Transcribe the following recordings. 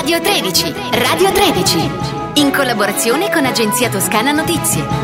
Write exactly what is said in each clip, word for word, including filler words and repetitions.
Radio tredici, Radio tredici, in collaborazione con Agenzia Toscana Notizie.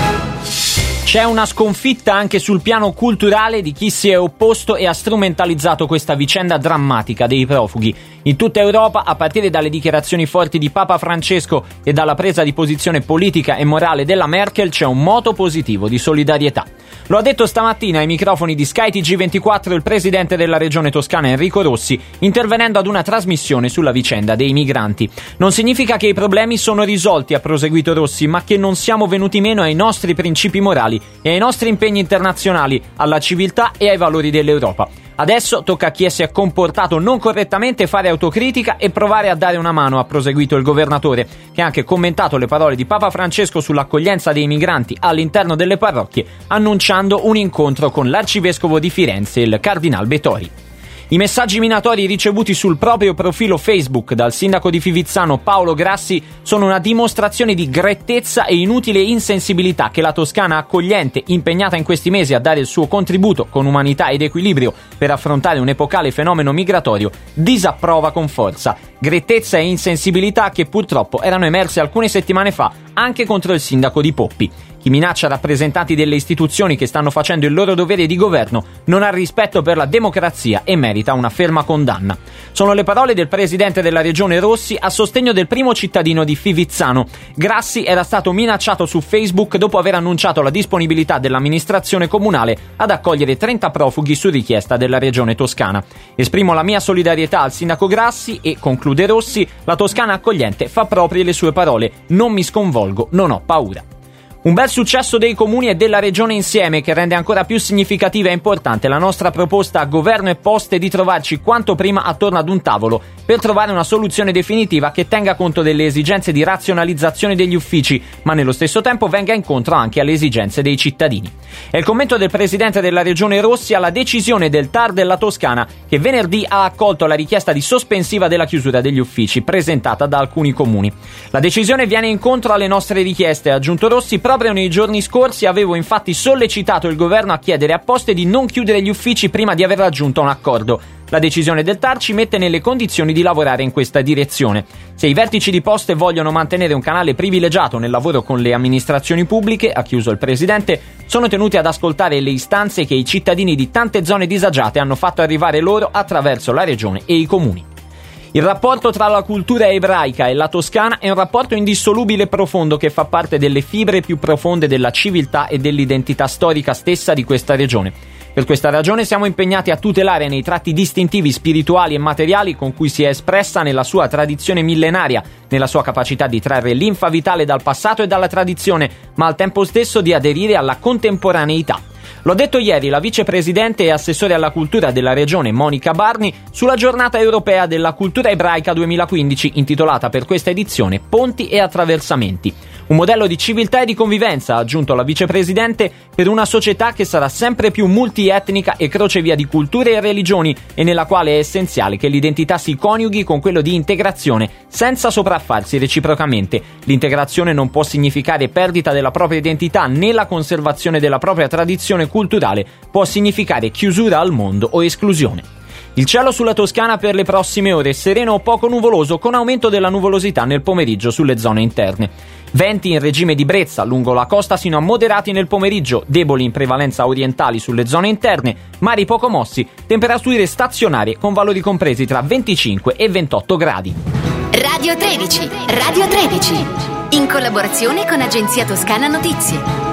C'è una sconfitta anche sul piano culturale di chi si è opposto e ha strumentalizzato questa vicenda drammatica dei profughi. In tutta Europa, a partire dalle dichiarazioni forti di Papa Francesco e dalla presa di posizione politica e morale della Merkel, c'è un moto positivo di solidarietà. Lo ha detto stamattina ai microfoni di Sky T G ventiquattro il presidente della regione toscana Enrico Rossi, intervenendo ad una trasmissione sulla vicenda dei migranti. Non significa che i problemi sono risolti, ha proseguito Rossi, ma che non siamo venuti meno ai nostri principi morali e ai nostri impegni internazionali, alla civiltà e ai valori dell'Europa. Adesso tocca a chi si è comportato non correttamente fare autocritica e provare a dare una mano, ha proseguito il governatore, che ha anche commentato le parole di Papa Francesco sull'accoglienza dei migranti all'interno delle parrocchie, annunciando un incontro con l'arcivescovo di Firenze, il cardinal Betori. I messaggi minatori ricevuti sul proprio profilo Facebook dal sindaco di Fivizzano Paolo Grassi sono una dimostrazione di grettezza e inutile insensibilità che la Toscana accogliente, impegnata in questi mesi a dare il suo contributo con umanità ed equilibrio per affrontare un epocale fenomeno migratorio, disapprova con forza. Grettezza e insensibilità che purtroppo erano emerse alcune settimane fa anche contro il sindaco di Poppi. Chi minaccia rappresentanti delle istituzioni che stanno facendo il loro dovere di governo non ha rispetto per la democrazia e merita una ferma condanna. Sono le parole del presidente della regione Rossi a sostegno del primo cittadino di Fivizzano. Grassi era stato minacciato su Facebook dopo aver annunciato la disponibilità dell'amministrazione comunale ad accogliere trenta profughi su richiesta della regione toscana. Esprimo la mia solidarietà al sindaco Grassi e, conclude Rossi, la Toscana accogliente fa proprie le sue parole: non mi sconvolgo, non ho paura. Un bel successo dei comuni e della regione insieme, che rende ancora più significativa e importante la nostra proposta a governo e poste di trovarci quanto prima attorno ad un tavolo per trovare una soluzione definitiva che tenga conto delle esigenze di razionalizzazione degli uffici, ma nello stesso tempo venga incontro anche alle esigenze dei cittadini. È il commento del presidente della regione Rossi alla decisione del T A R della Toscana, che venerdì ha accolto la richiesta di sospensiva della chiusura degli uffici presentata da alcuni comuni. La decisione viene incontro alle nostre richieste, ha aggiunto Rossi. Proprio nei giorni scorsi avevo infatti sollecitato il governo a chiedere a Poste di non chiudere gli uffici prima di aver raggiunto un accordo. La decisione del T A R ci mette nelle condizioni di lavorare in questa direzione. Se i vertici di Poste vogliono mantenere un canale privilegiato nel lavoro con le amministrazioni pubbliche, ha chiuso il presidente, sono tenuti ad ascoltare le istanze che i cittadini di tante zone disagiate hanno fatto arrivare loro attraverso la regione e i comuni. Il rapporto tra la cultura ebraica e la Toscana è un rapporto indissolubile e profondo che fa parte delle fibre più profonde della civiltà e dell'identità storica stessa di questa regione. Per questa ragione siamo impegnati a tutelare nei tratti distintivi spirituali e materiali con cui si è espressa nella sua tradizione millenaria, nella sua capacità di trarre linfa vitale dal passato e dalla tradizione, ma al tempo stesso di aderire alla contemporaneità. L'ha detto ieri la vicepresidente e assessore alla cultura della regione Monica Barni sulla giornata europea della cultura ebraica duemilaquindici, intitolata per questa edizione Ponti e attraversamenti. Un modello di civiltà e di convivenza, ha aggiunto la vicepresidente, per una società che sarà sempre più multietnica e crocevia di culture e religioni, e nella quale è essenziale che l'identità si coniughi con quello di integrazione, senza sopraffarsi reciprocamente. L'integrazione non può significare perdita della propria identità, né la conservazione della propria tradizione culturale può significare chiusura al mondo o esclusione. Il cielo sulla Toscana per le prossime ore, sereno o poco nuvoloso, con aumento della nuvolosità nel pomeriggio sulle zone interne. Venti in regime di brezza lungo la costa sino a moderati nel pomeriggio, deboli in prevalenza orientali sulle zone interne, mari poco mossi, temperature stazionarie con valori compresi tra venticinque e ventotto gradi. Radio tredici, Radio tredici, in collaborazione con Agenzia Toscana Notizie.